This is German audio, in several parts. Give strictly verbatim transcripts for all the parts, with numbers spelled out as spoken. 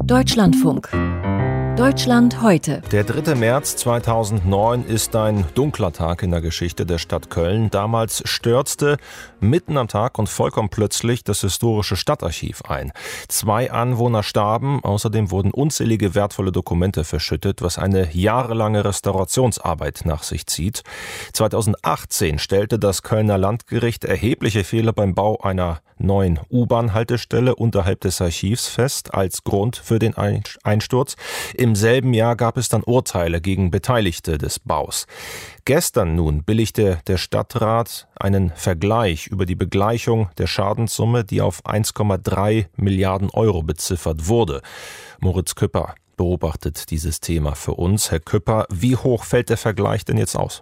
Deutschlandfunk. Deutschland heute. Der dritte März zweitausendneun ist ein dunkler Tag in der Geschichte der Stadt Köln. Damals stürzte mitten am Tag und vollkommen plötzlich das historische Stadtarchiv ein. Zwei Anwohner starben, außerdem wurden unzählige wertvolle Dokumente verschüttet, was eine jahrelange Restaurationsarbeit nach sich zieht. zweitausendachtzehn stellte das Kölner Landgericht erhebliche Fehler beim Bau einer neuen U-Bahn-Haltestelle unterhalb des Archivs fest als Grund für den Einsturz. Im selben Jahr gab es dann Urteile gegen Beteiligte des Baus. Gestern nun billigte der Stadtrat einen Vergleich über die Begleichung der Schadenssumme, die auf eins Komma drei Milliarden Euro beziffert wurde. Moritz Küpper beobachtet dieses Thema für uns. Herr Küpper, wie hoch fällt der Vergleich denn jetzt aus?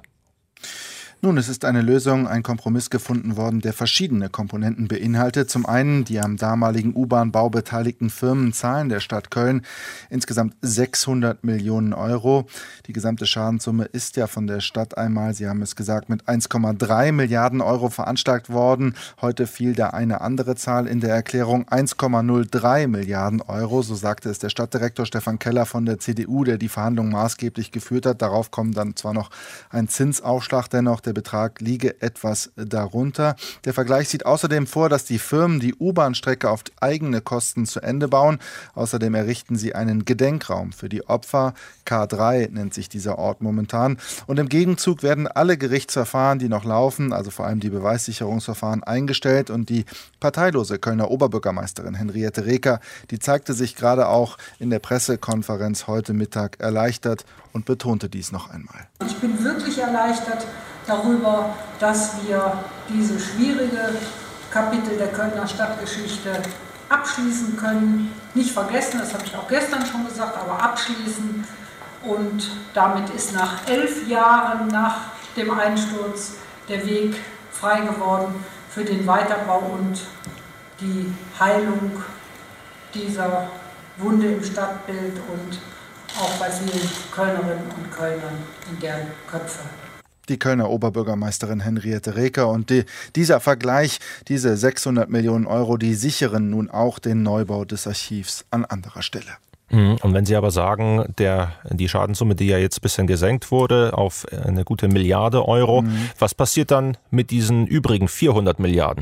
Nun, es ist eine Lösung, ein Kompromiss gefunden worden, der verschiedene Komponenten beinhaltet. Zum einen die am damaligen U-Bahn-Bau beteiligten Firmen zahlen der Stadt Köln insgesamt sechshundert Millionen Euro. Die gesamte Schadenssumme ist ja von der Stadt einmal, Sie haben es gesagt, mit eins Komma drei Milliarden Euro veranschlagt worden. Heute fiel da eine andere Zahl in der Erklärung, eins Komma null drei Milliarden Euro. So sagte es der Stadtdirektor Stefan Keller von der C D U, der die Verhandlungen maßgeblich geführt hat. Darauf kommt dann zwar noch ein Zinsaufschlag, dennoch der Betrag liege etwas darunter. Der Vergleich sieht außerdem vor, dass die Firmen die U-Bahn-Strecke auf eigene Kosten zu Ende bauen. Außerdem errichten sie einen Gedenkraum für die Opfer. K drei nennt sich dieser Ort momentan. Und im Gegenzug werden alle Gerichtsverfahren, die noch laufen, also vor allem die Beweissicherungsverfahren, eingestellt. Und die parteilose Kölner Oberbürgermeisterin Henriette Reker, die zeigte sich gerade auch in der Pressekonferenz heute Mittag erleichtert und betonte dies noch einmal. Ich bin wirklich erleichtert darüber, dass wir diese schwierige Kapitel der Kölner Stadtgeschichte abschließen können. Nicht vergessen, das habe ich auch gestern schon gesagt, aber abschließen. Und damit ist nach elf Jahren nach dem Einsturz der Weg frei geworden für den Weiterbau und die Heilung dieser Wunde im Stadtbild und auch bei vielen Kölnerinnen und Kölnern in deren Köpfe. Die Kölner Oberbürgermeisterin Henriette Reker und die, dieser Vergleich, diese sechshundert Millionen Euro, die sichern nun auch den Neubau des Archivs an anderer Stelle. Und wenn Sie aber sagen, der, die Schadenssumme, die ja jetzt ein bisschen gesenkt wurde auf eine gute Milliarde Euro, mhm. was passiert dann mit diesen übrigen vierhundert Milliarden?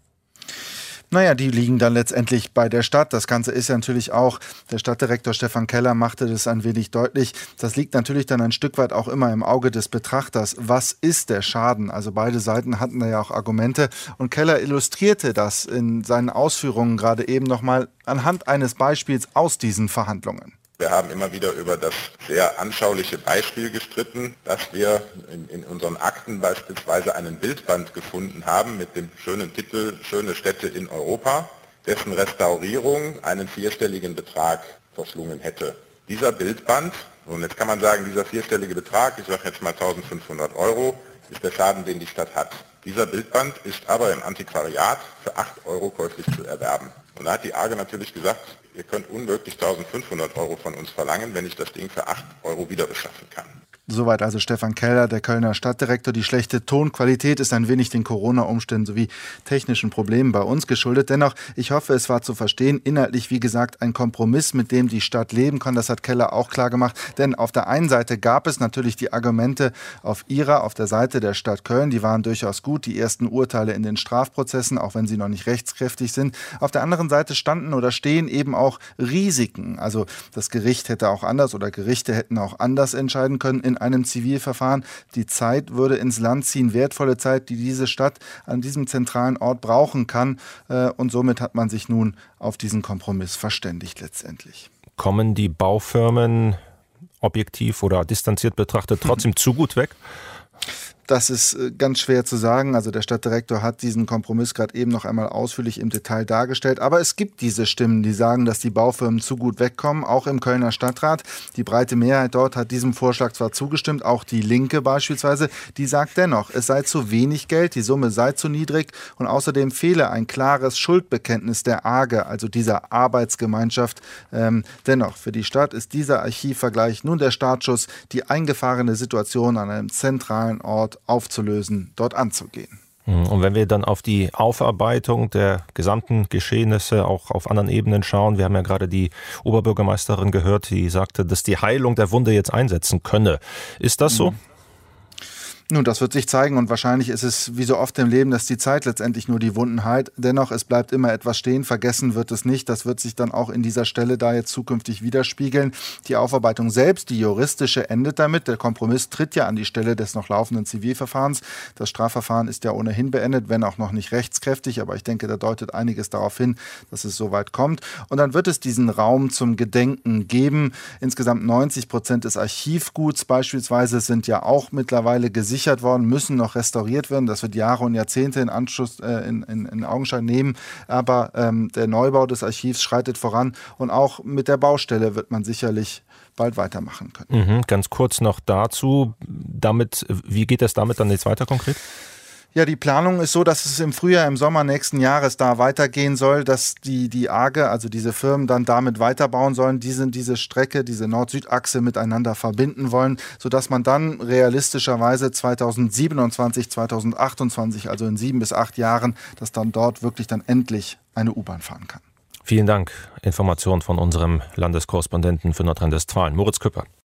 Naja, die liegen dann letztendlich bei der Stadt. Das Ganze ist ja natürlich auch, der Stadtdirektor Stefan Keller machte das ein wenig deutlich, das liegt natürlich dann ein Stück weit auch immer im Auge des Betrachters. Was ist der Schaden? Also beide Seiten hatten da ja auch Argumente und Keller illustrierte das in seinen Ausführungen gerade eben nochmal anhand eines Beispiels aus diesen Verhandlungen. Wir haben immer wieder über das sehr anschauliche Beispiel gestritten, dass wir in, in unseren Akten beispielsweise einen Bildband gefunden haben mit dem schönen Titel Schöne Städte in Europa, dessen Restaurierung einen vierstelligen Betrag verschlungen hätte. Dieser Bildband, und jetzt kann man sagen, dieser vierstellige Betrag, ich sage jetzt mal eintausendfünfhundert Euro, ist der Schaden, den die Stadt hat. Dieser Bildband ist aber im Antiquariat für acht Euro käuflich zu erwerben. Und da hat die A G E natürlich gesagt, ihr könnt unmöglich eintausendfünfhundert Euro von uns verlangen, wenn ich das Ding für acht Euro wieder beschaffen kann. Soweit also Stefan Keller, der Kölner Stadtdirektor. Die schlechte Tonqualität ist ein wenig den Corona-Umständen sowie technischen Problemen bei uns geschuldet. Dennoch, ich hoffe, es war zu verstehen. Inhaltlich, wie gesagt, ein Kompromiss, mit dem die Stadt leben kann. Das hat Keller auch klar gemacht. Denn auf der einen Seite gab es natürlich die Argumente auf ihrer, auf der Seite der Stadt Köln. Die waren durchaus gut. Die ersten Urteile in den Strafprozessen, auch wenn sie noch nicht rechtskräftig sind. Auf der anderen Seite standen oder stehen eben auch Risiken. Also das Gericht hätte auch anders oder Gerichte hätten auch anders entscheiden können in einem Zivilverfahren. Die Zeit würde ins Land ziehen, wertvolle Zeit, die diese Stadt an diesem zentralen Ort brauchen kann. Und somit hat man sich nun auf diesen Kompromiss verständigt letztendlich. Kommen die Baufirmen objektiv oder distanziert betrachtet trotzdem zu gut weg? Das ist ganz schwer zu sagen. Also der Stadtdirektor hat diesen Kompromiss gerade eben noch einmal ausführlich im Detail dargestellt. Aber es gibt diese Stimmen, die sagen, dass die Baufirmen zu gut wegkommen, auch im Kölner Stadtrat. Die breite Mehrheit dort hat diesem Vorschlag zwar zugestimmt, auch die Linke beispielsweise, die sagt dennoch, es sei zu wenig Geld, die Summe sei zu niedrig und außerdem fehle ein klares Schuldbekenntnis der A G E, also dieser Arbeitsgemeinschaft. Ähm, dennoch, für die Stadt ist dieser Archivvergleich nun der Startschuss, die eingefahrene Situation an einem zentralen Ort aufzulösen, dort anzugehen. Und wenn wir dann auf die Aufarbeitung der gesamten Geschehnisse auch auf anderen Ebenen schauen, wir haben ja gerade die Oberbürgermeisterin gehört, die sagte, dass die Heilung der Wunde jetzt einsetzen könne. Ist das so? Nun, das wird sich zeigen und wahrscheinlich ist es wie so oft im Leben, dass die Zeit letztendlich nur die Wunden heilt. Dennoch, es bleibt immer etwas stehen, vergessen wird es nicht. Das wird sich dann auch in dieser Stelle da jetzt zukünftig widerspiegeln. Die Aufarbeitung selbst, die juristische, endet damit. Der Kompromiss tritt ja an die Stelle des noch laufenden Zivilverfahrens. Das Strafverfahren ist ja ohnehin beendet, wenn auch noch nicht rechtskräftig. Aber ich denke, da deutet einiges darauf hin, dass es so weit kommt. Und dann wird es diesen Raum zum Gedenken geben. Insgesamt neunzig Prozent des Archivguts beispielsweise sind ja auch mittlerweile gesichert worden, müssen noch restauriert werden. Das wird Jahre und Jahrzehnte in Anschluss äh, in, in, in Augenschein nehmen. Aber ähm, der Neubau des Archivs schreitet voran und auch mit der Baustelle wird man sicherlich bald weitermachen können. Mhm, ganz kurz noch dazu. Damit, wie geht es damit dann jetzt weiter konkret? Ja, die Planung ist so, dass es im Frühjahr, im Sommer nächsten Jahres da weitergehen soll, dass die, die A G E, also diese Firmen, dann damit weiterbauen sollen, diese, diese Strecke, diese Nord-Süd-Achse miteinander verbinden wollen, sodass man dann realistischerweise zweitausendsiebenundzwanzig, zweitausendachtundzwanzig, also in sieben bis acht Jahren, dass dann dort wirklich dann endlich eine U-Bahn fahren kann. Vielen Dank. Information von unserem Landeskorrespondenten für Nordrhein-Westfalen, Moritz Küpper.